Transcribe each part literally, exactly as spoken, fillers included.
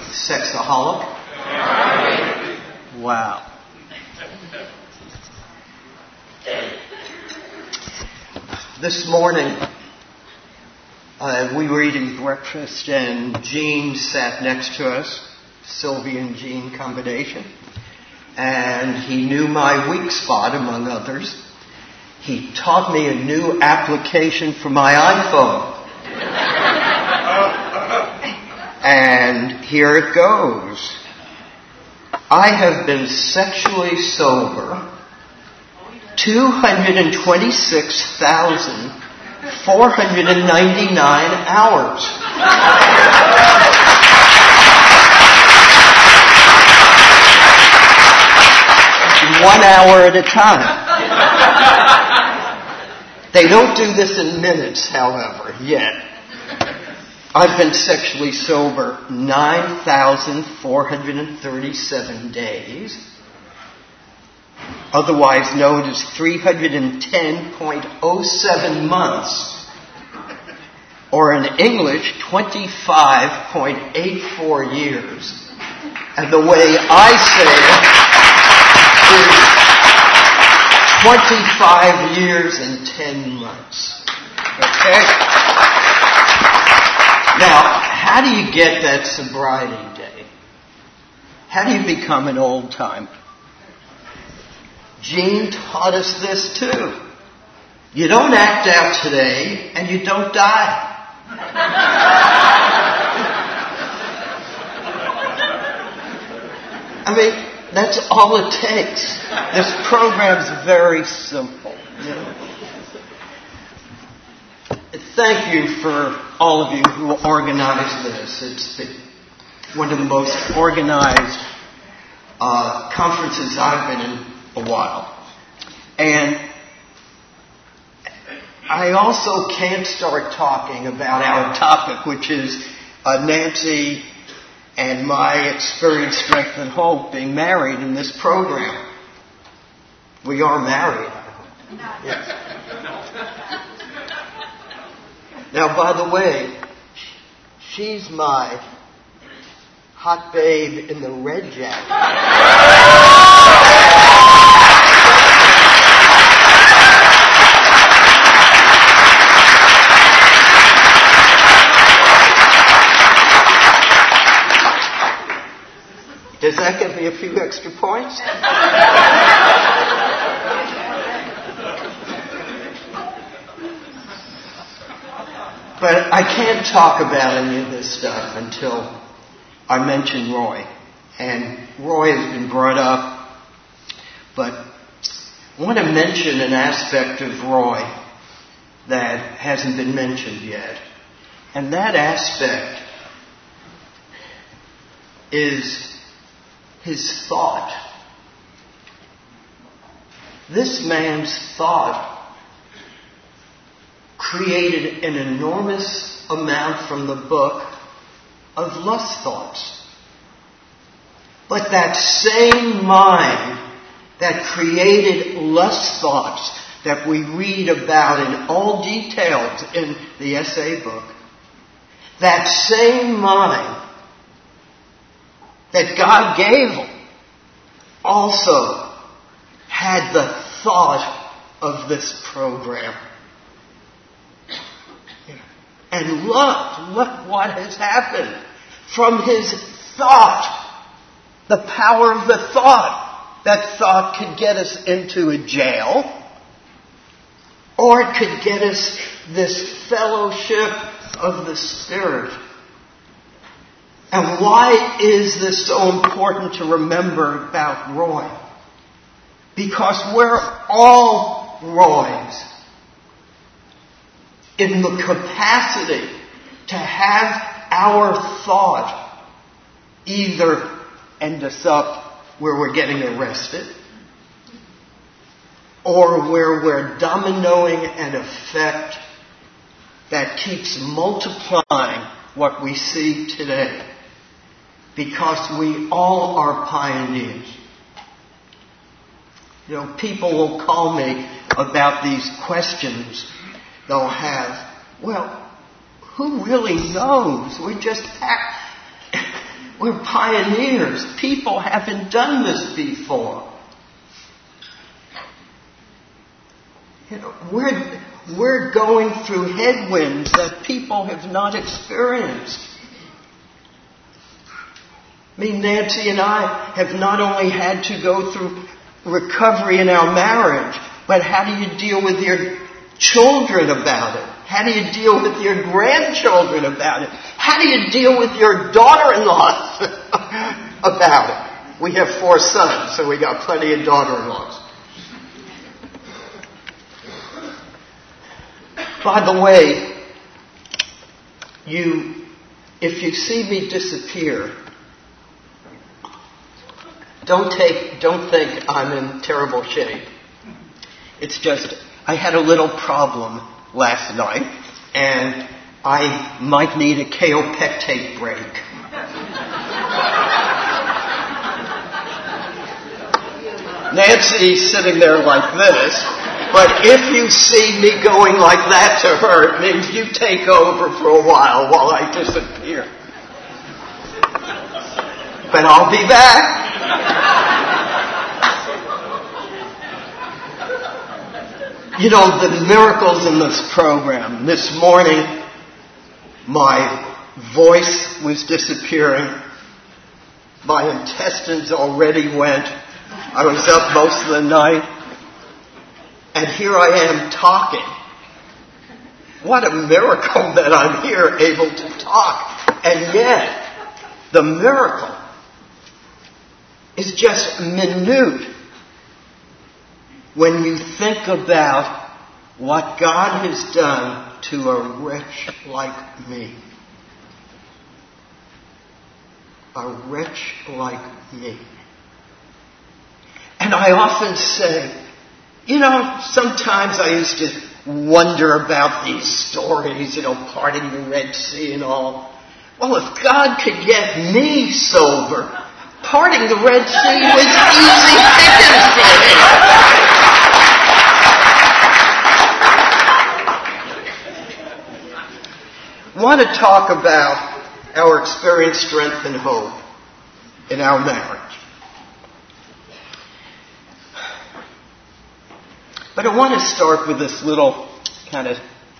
Sexaholic? Wow. This morning, uh, we were eating breakfast and Jean sat next to us, Sylvia and Jean combination, and he knew my weak spot, among others. He taught me a new application for my iPhone. And here it goes. I have been sexually sober two hundred twenty-six thousand four hundred ninety-nine hours. One hour at a time. They don't do this in minutes, however, yet. I've been sexually sober nine thousand four hundred thirty-seven days, otherwise known as three hundred ten point oh seven months, or in English, twenty-five point eight four years. And the way I say it is twenty-five years and ten months. Okay? Now, how do you get that sobriety day? How do you become an old timer? Jean taught us this too. You don't act out today and you don't die. I mean, that's all it takes. This program's very simple. You know? Thank you for all of you who organized this. It's been one of the most organized uh, conferences I've been in a while. And I also can't start talking about our topic, which is uh, Nancy and my experience, strength, and hope being married in this program. We are married, I hope. Yes. Now, by the way, she's my hot babe in the red jacket. Does that give me a few extra points? But I can't talk about any of this stuff until I mention Roy. And Roy has been brought up, but I want to mention an aspect of Roy that hasn't been mentioned yet. And that aspect is his thought. This man's thought created an enormous amount from the book of lust thoughts. But that same mind that created lust thoughts that we read about in all details in the essay book, that same mind that God gave him also had the thought of this program. And look, look what has happened. From his thought, the power of the thought, that thought could get us into a jail, or it could get us this fellowship of the Spirit. And why is this so important to remember about Roy? Because we're all Roys in the capacity to have our thought either end us up where we're getting arrested, or where we're dominoing an effect that keeps multiplying what we see today. Because we all are pioneers. You know, people will call me about these questions they'll have. Well, who really knows? We just act. We're pioneers. People haven't done this before. You know, we're, we're going through headwinds that people have not experienced. I mean, Nancy and I have not only had to go through recovery in our marriage, but how do you deal with your children about it? How do you deal with your grandchildren about it? How do you deal with your daughter-in-laws about it? We have four sons, so we got plenty of daughter-in-laws. By the way, you, if you see me disappear, don't take, don't think I'm in terrible shape. It's just, I had a little problem last night, and I might need a kaopectate break. Nancy's sitting there like this, but if you see me going like that to her, it means you take over for a while while I disappear. But I'll be back. You know, the miracles in this program. This morning, my voice was disappearing. My intestines already went. I was up most of the night. And here I am talking. What a miracle that I'm here able to talk. And yet, the miracle is just minute when you think about what God has done to a wretch like me. A wretch like me. And I often say, you know, sometimes I used to wonder about these stories, you know, parting the Red Sea and all. Well, if God could get me sober, parting the Red Sea was easy pickings for him. I want to talk about our experience, strength, and hope in our marriage. But I want to start with this little kind of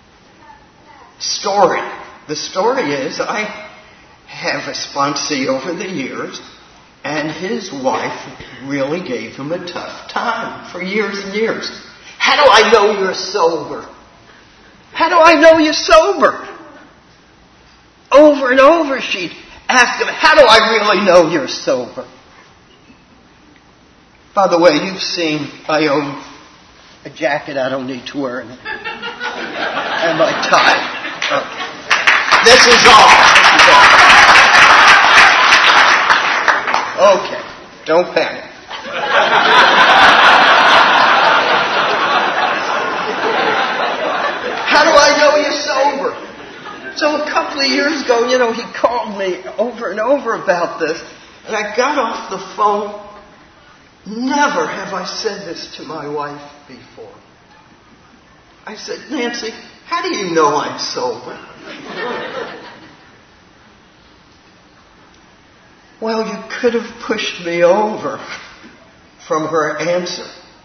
story. The story is I have a sponsee over the years, and his wife really gave him a tough time for years and years. How do I know you're sober? How do I know you're sober? Over and over she'd ask him, how do I really know you're sober? By the way, you've seen I own a jacket I don't need to wear, and my tie. Okay. This is all. This is all. Okay, don't panic. How do I know you're sober? So a couple of years ago, you know, he called me over and over about this, and I got off the phone. Never have I said this to my wife before. I said, Nancy, how do you know I'm sober? Well, you could have pushed me over from her answer.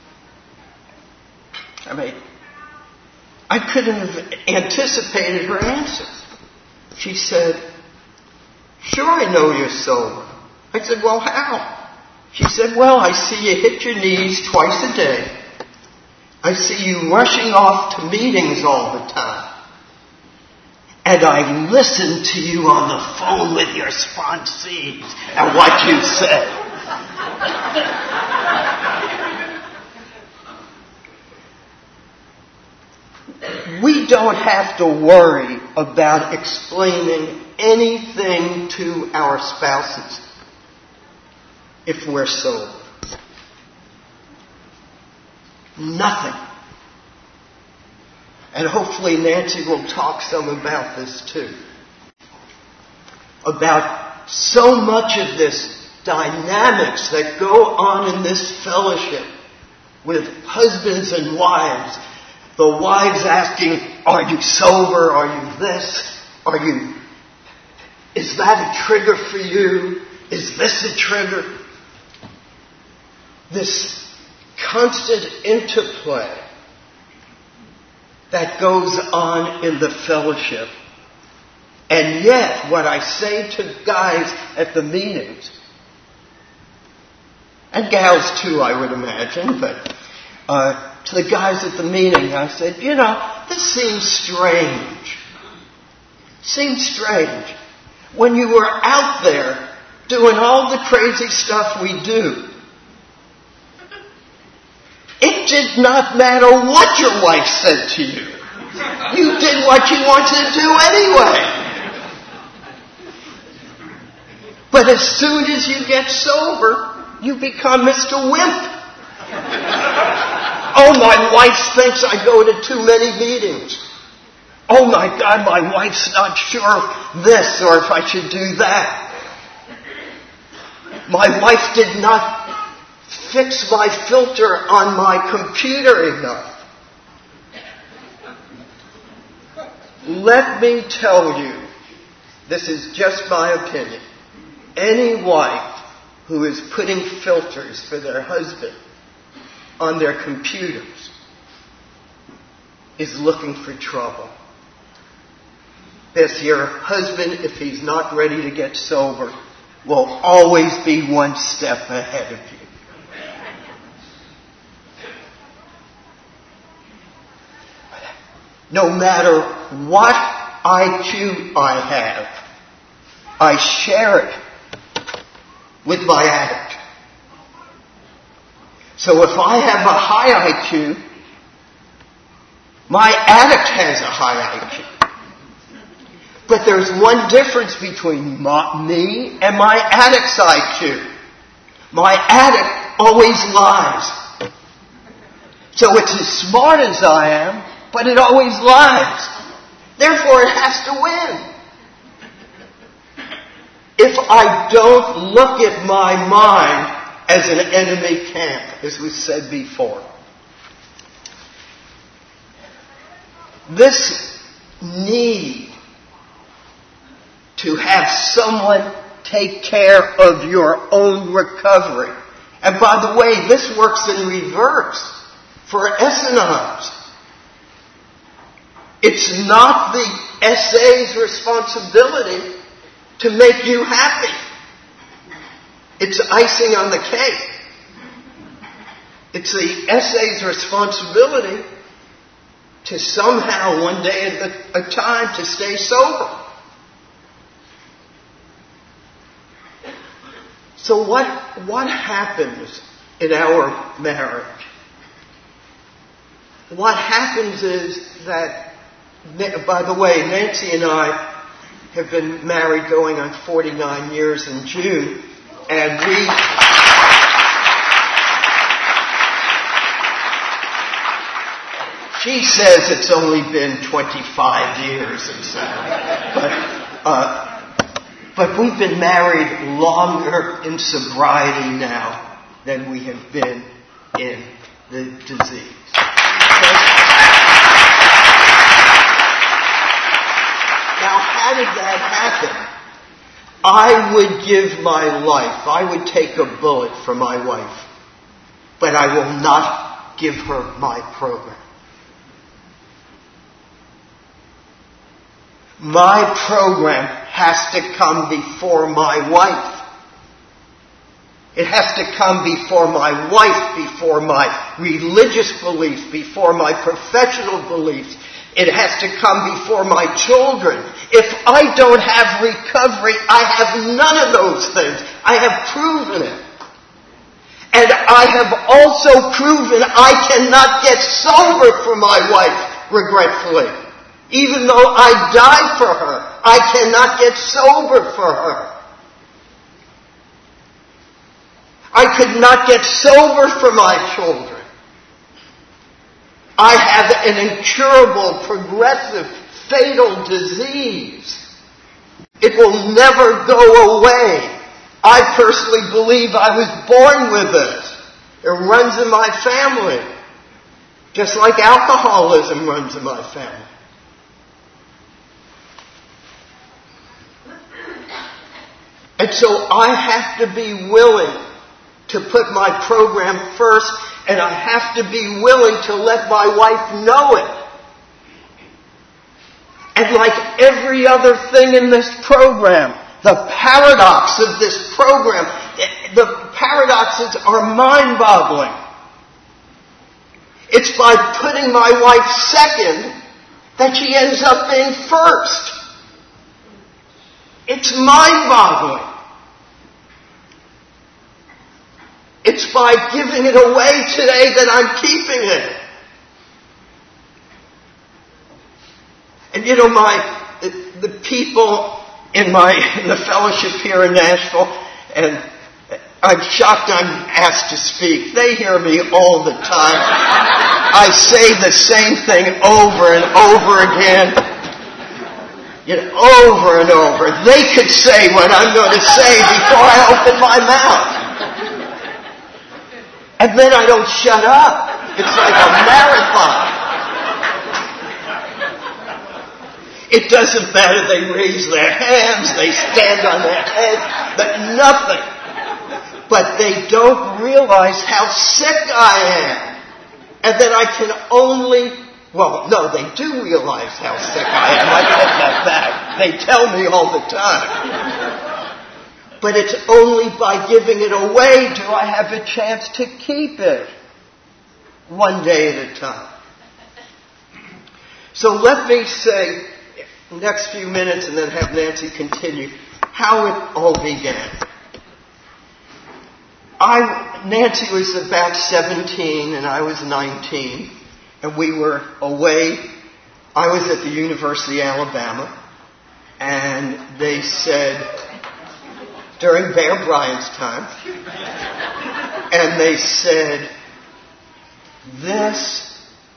I mean, I couldn't have anticipated her answer. She said, sure, I know you're sober. I said, well, how? She said, well, I see you hit your knees twice a day. I see you rushing off to meetings all the time. And I listen to you on the phone with your sponsees and what you say. We don't have to worry about explaining anything to our spouses if we're sober. Nothing. And hopefully Nancy will talk some about this too. About so much of this dynamics that go on in this fellowship with husbands and wives. The wives asking, are you sober? Are you this? Are you Is that a trigger for you? Is this a trigger? This constant interplay that goes on in the fellowship. And yet, what I say to guys at the meetings, and gals too, I would imagine, but uh, to the guys at the meeting, I said, you know, this seems strange. Seems strange. When you were out there doing all the crazy stuff we do, it did not matter what your wife said to you. You did what you wanted to do anyway. But as soon as you get sober, you become Mister Wimp. Oh, my wife thinks I go to too many meetings. Oh my God, my wife's not sure of this or if I should do that. My wife did not fix my filter on my computer enough. Let me tell you, this is just my opinion. Any wife who is putting filters for their husband on their computers is looking for trouble. This your husband, if he's not ready to get sober, will always be one step ahead of you. No matter what I Q I have, I share it with my addict. So if I have a high I Q, my addict has a high I Q. But there's one difference between my, me and my addict's I Q. My addict always lies. So it's as smart as I am, but it always lies. Therefore, it has to win. If I don't look at my mind as an enemy camp, as we said before, this need to have someone take care of your own recovery. And by the way, this works in reverse for S N Is. It's not the S A's responsibility to make you happy. It's icing on the cake. It's the S A's responsibility to somehow, one day at a time, to stay sober. So what, what happens in our marriage? What happens is that, by the way, Nancy and I have been married going on forty-nine years in June, and we... She says it's only been twenty-five years or so. But, uh, but we've been married longer in sobriety now than we have been in the disease. Now, how did that happen? I would give my life, I would take a bullet for my wife, but I will not give her my program. My program has to come before my wife. It has to come before my wife, before my religious beliefs, before my professional beliefs. It has to come before my children. If I don't have recovery, I have none of those things. I have proven it. And I have also proven I cannot get sober for my wife, regretfully. Even though I die for her, I cannot get sober for her. I could not get sober for my children. I have an incurable, progressive, fatal disease. It will never go away. I personally believe I was born with this. It runs in my family. Just like alcoholism runs in my family. And so I have to be willing to put my program first, and I have to be willing to let my wife know it. And like every other thing in this program, the paradox of this program, the paradoxes are mind-boggling. It's by putting my wife second that she ends up being first. It's mind-boggling. It's by giving it away today that I'm keeping it. And you know, my the, the people in my in the fellowship here in Nashville, and I'm shocked I'm asked to speak. They hear me all the time. I say the same thing over and over again. You know, over and over. They could say what I'm going to say before I open my mouth. And then I don't shut up. It's like a marathon. It doesn't matter. They raise their hands, they stand on their heads, but nothing. But they don't realize how sick I am. And that I can only, well, no, they do realize how sick I am. I take that back. They tell me all the time. But it's only by giving it away do I have a chance to keep it. One day at a time. So let me say, the next few minutes, and then have Nancy continue, how it all began. I, Nancy was about seventeen and I was nineteen, and we were away. I was at the University of Alabama, and they said, during Bear Bryant's time, and they said, this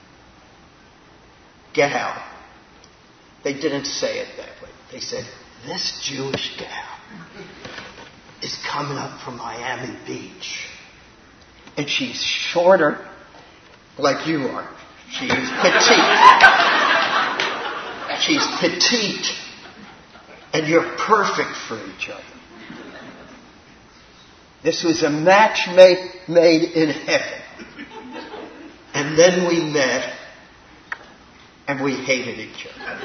gal, they didn't say it that way, they said, this Jewish gal is coming up from Miami Beach, and she's shorter like you are. She's petite. She's petite, and you're perfect for each other. This was a match made, made in heaven. And then we met, and we hated each other.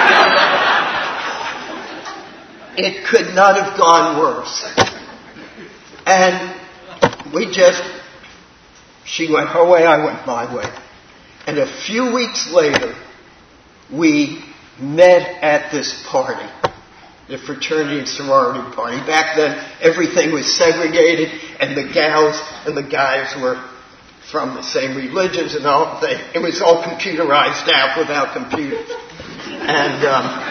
It could not have gone worse. And we just, she went her way, I went my way. And a few weeks later, we met at this party. The fraternity and sorority party. Back then, everything was segregated, and the gals and the guys were from the same religions and all. They, it was all computerized out without computers. And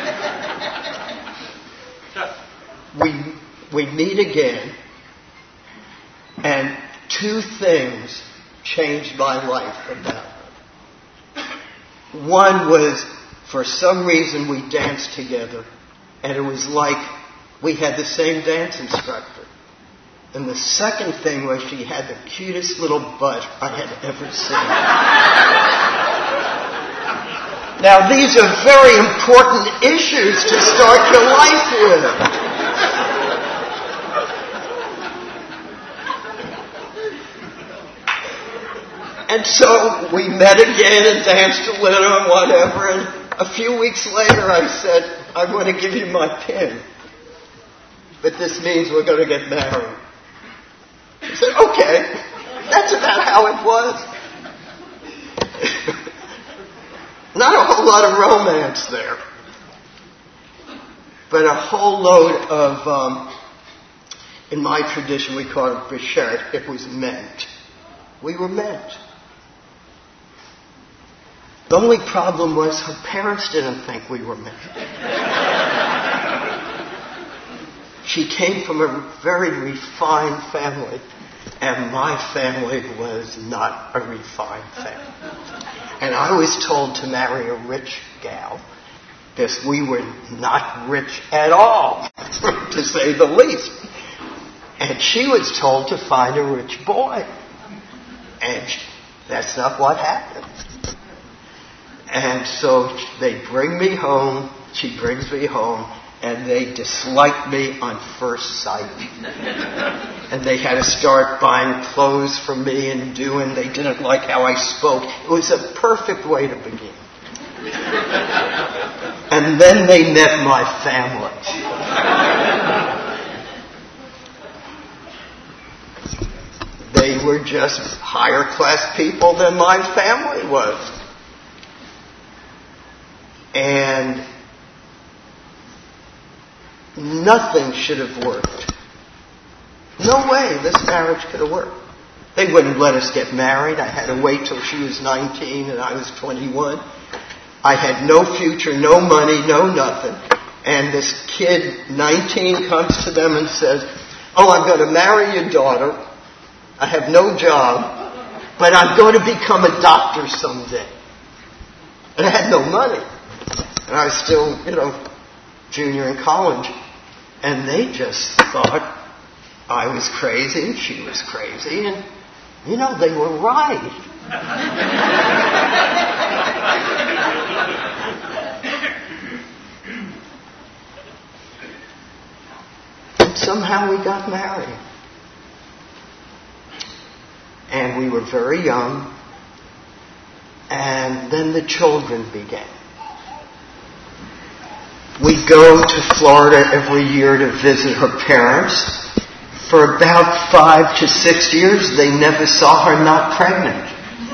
um, we we meet again, and two things changed my life about her. One was, for some reason, we danced together. And it was like we had the same dance instructor. And the second thing was she had the cutest little butt I had ever seen. Now, these are very important issues to start your life with. And so we met again and danced a little and whatever. And a few weeks later I said, I want to give you my pin, but this means we're going to get married. He said, okay. That's about how it was. Not a whole lot of romance there, but a whole load of, um, in my tradition we call it beshert. It was meant. We were meant. The only problem was her parents didn't think we were meant. She came from a very refined family, and my family was not a refined family. And I was told to marry a rich gal, because we were not rich at all, to say the least. And she was told to find a rich boy. And that's not what happened. And so they bring me home, she brings me home, and they disliked me on first sight. And they had to start buying clothes for me and doing, they didn't like how I spoke. It was a perfect way to begin. And then they met my family. They were just higher class people than my family was. And nothing should have worked. No way this marriage could have worked. They wouldn't let us get married. I had to wait till she was nineteen and I was twenty-one. I had no future, no money, no nothing. And this kid, nineteen, comes to them and says, oh, I'm going to marry your daughter. I have no job, but I'm going to become a doctor someday. And I had no money. And I was still, you know, junior in college. And they just thought I was crazy and she was crazy. And, you know, they were right. And somehow we got married. And we were very young. And then the children began. We go to Florida every year to visit her parents. For about five to six years, they never saw her not pregnant.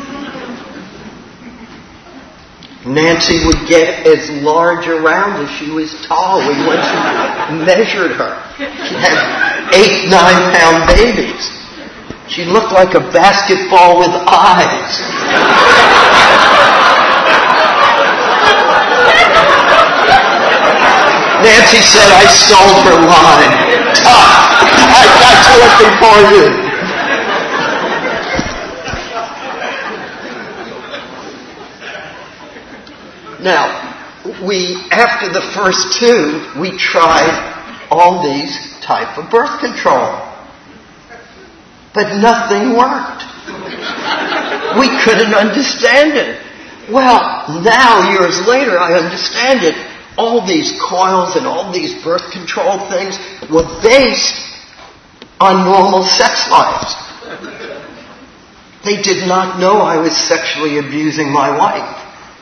Nancy would get as large around as she was tall. We went and measured her. She had eight, nine pound babies. She looked like a basketball with eyes. Nancy said I stole her line. Tough. I got to it before you. Now, we, after the first two, we tried all these type of birth control. But nothing worked. We couldn't understand it. Well, now, years later, I understand it. All these coils and all these birth control things were based on normal sex lives. They did not know I was sexually abusing my wife.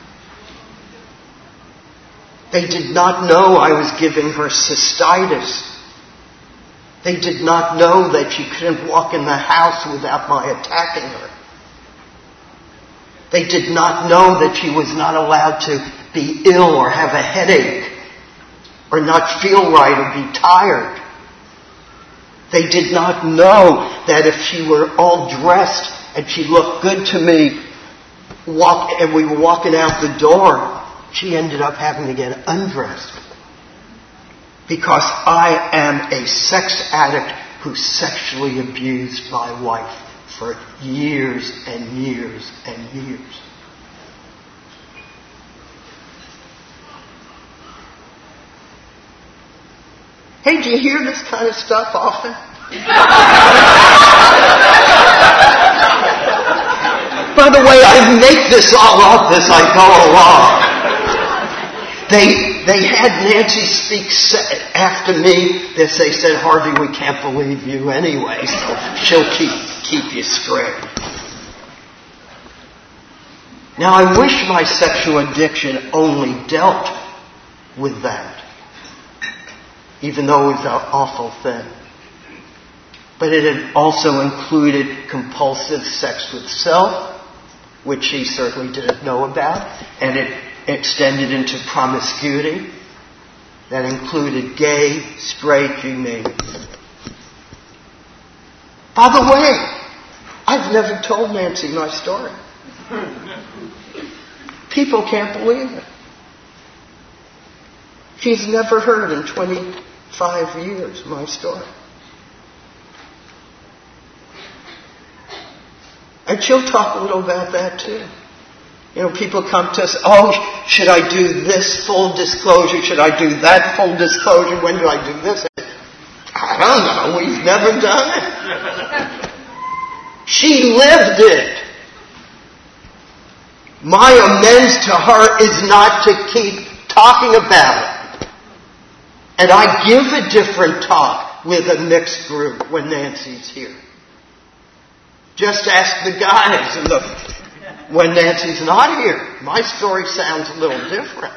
They did not know I was giving her cystitis. They did not know that she couldn't walk in the house without my attacking her. They did not know that she was not allowed to be ill or have a headache or not feel right or be tired. They did not know that if she were all dressed and she looked good to me walk, and we were walking out the door, she ended up having to get undressed. Because I am a sex addict who sexually abused my wife for years and years and years. Hey, do you hear this kind of stuff often? By the way, I make this all up as I go along. They they had Nancy speak after me. They said, Harvey, we can't believe you anyway, so she'll keep keep you straight. Now, I wish my sexual addiction only dealt with that, even though it was an awful thing. But it had also included compulsive sex with self, which she certainly didn't know about, and it extended into promiscuity. That included gay, straight, you name it. By the way, I've never told Nancy my story. People can't believe it. She's never heard in twenty-five years my story. And she'll talk a little about that too. You know, people come to us, oh, should I do this full disclosure? Should I do that full disclosure? When do I do this? I don't know. We've never done it. She lived it. My amends to her is not to keep talking about it. And I give a different talk with a mixed group when Nancy's here. Just ask the guys and the, when Nancy's not here. My story sounds a little different.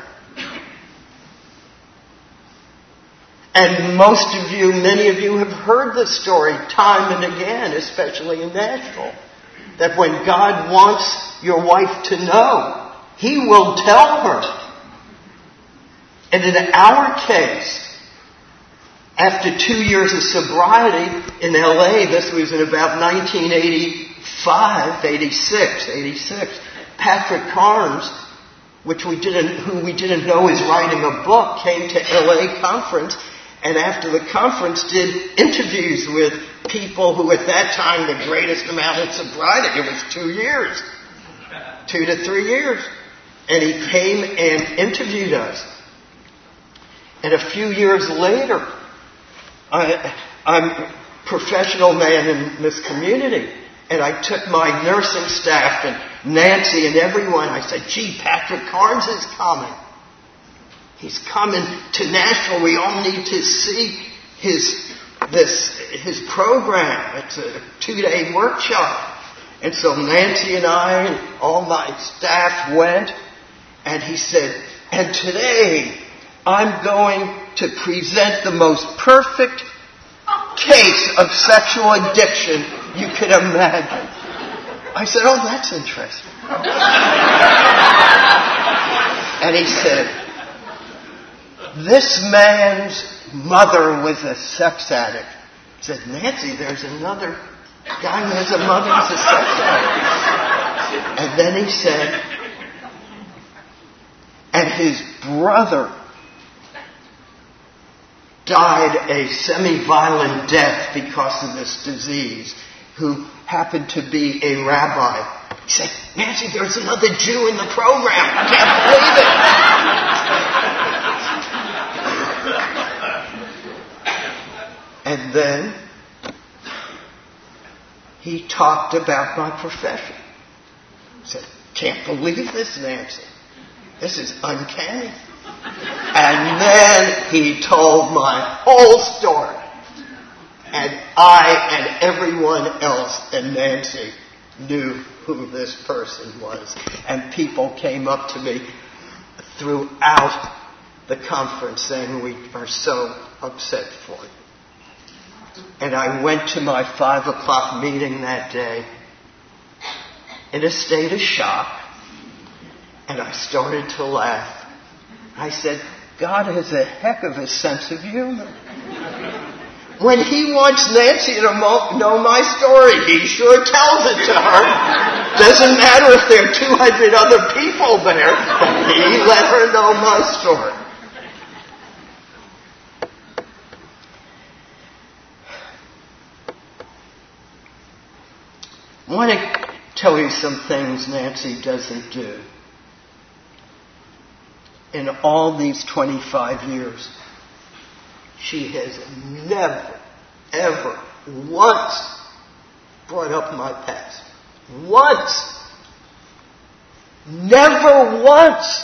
And most of you, many of you have heard this story time and again, especially in Nashville, that when God wants your wife to know, He will tell her. And in our case, after two years of sobriety in L A, this was in about nineteen eighty-five, eighty-six, eighty-six, Patrick Carnes, which we didn't, who we didn't know is writing a book, came to L A conference, and after the conference did interviews with people who at that time the greatest amount of sobriety, it was two years, two to three years. And he came and interviewed us. And a few years later, I, I'm a professional man in this community, and I took my nursing staff and Nancy and everyone, I said, gee, Patrick Carnes is coming. He's coming to Nashville. We all need to see his this his program. It's a two-day workshop. And so Nancy and I and all my staff went, and he said, and today I'm going to present the most perfect case of sexual addiction you could imagine. I said, oh, that's interesting. And he said, this man's mother was a sex addict. I said, Nancy, there's another guy who has a mother who's a sex addict. And then he said, and his brother died a semi-violent death because of this disease, who happened to be a rabbi. He said, Nancy, there's another Jew in the program. I can't believe it. And then he talked about my profession. He said, can't believe this, Nancy. This is uncanny. And then he told my whole story. And I and everyone else and Nancy knew who this person was. And people came up to me throughout the conference saying, we are so upset for you. And I went to my five o'clock meeting that day in a state of shock. And I started to laugh. I said, God has a heck of a sense of humor. When He wants Nancy to know my story, He sure tells it to her. Doesn't matter if there are two hundred other people there, but He let her know my story. I want to tell you some things Nancy doesn't do. In all these twenty-five years, she has never, ever, once brought up my past. Once. Never once.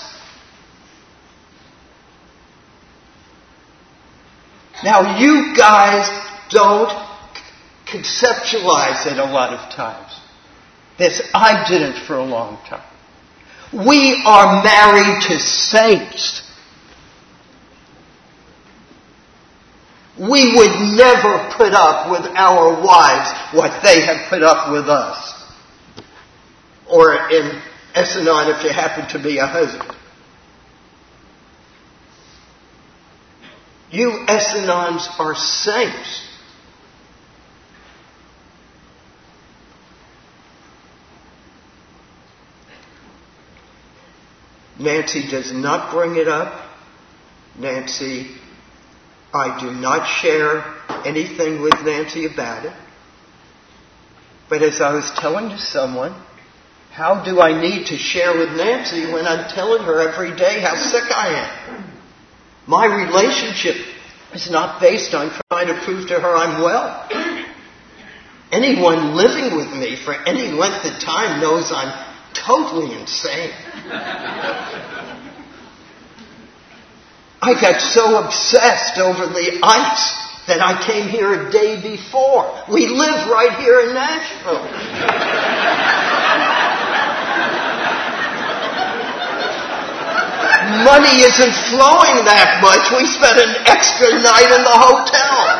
Now, you guys don't conceptualize it a lot of times. This, I did it for a long time. We are married to saints. We would never put up with our wives what they have put up with us. Or in Essenon, if you happen to be a husband. You Essenons are saints. Nancy does not bring it up. Nancy, I do not share anything with Nancy about it. But as I was telling to someone, how do I need to share with Nancy when I'm telling her every day how sick I am? My relationship is not based on trying to prove to her I'm well. Anyone living with me for any length of time knows I'm totally insane. I got so obsessed over the ice that I came here a day before. We live right here in Nashville. Money isn't flowing that much. We spent an extra night in the hotel.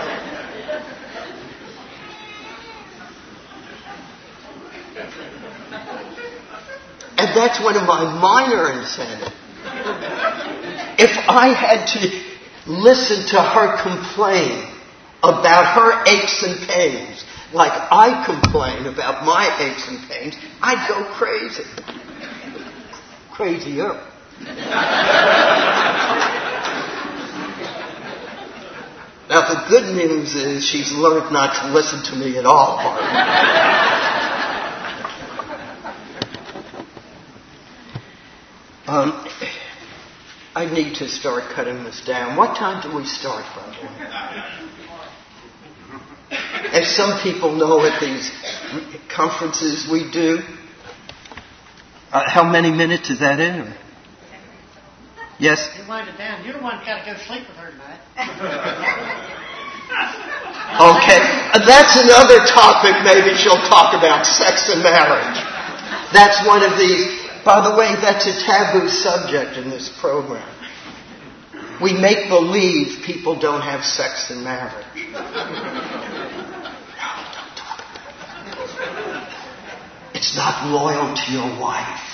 And that's one of my minor incentives. If I had to listen to her complain about her aches and pains like I complain about my aches and pains, I'd go crazy. Crazier. Now the good news is she's learned not to listen to me at all, Harvey. Um, I need to start cutting this down. What time do we start, brother? As some people know at these conferences we do. Uh, how many minutes is that in? Or? Yes? You wind it down. You're the one who got to go sleep with her tonight. Okay. Uh, that's another topic. Maybe she'll talk about sex and marriage. That's one of these. By the way, that's a taboo subject in this program. We make believe people don't have sex and marriage. No, don't talk about that. It's not loyal to your wife.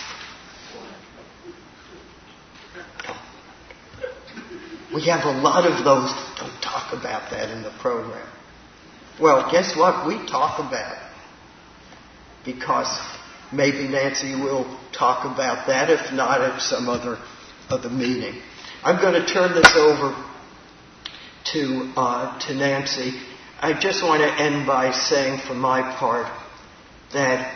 Don't. We have a lot of those. Don't talk about that in the program. Well, guess what? We talk about it. Because maybe Nancy will talk about that, if not at some other other meeting. I'm going to turn this over to uh, to Nancy. I just want to end by saying, for my part, that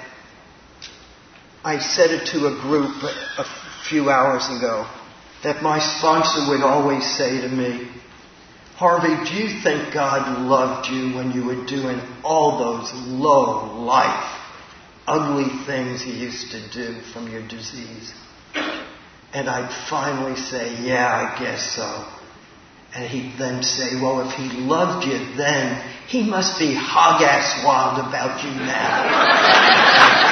I said it to a group a few hours ago, that my sponsor would always say to me, Harvey, do you think God loved you when you were doing all those low life, ugly things he used to do from your disease? And I'd finally say, yeah, I guess so. And he'd then say, well, if he loved you then, he must be hog-ass wild about you now.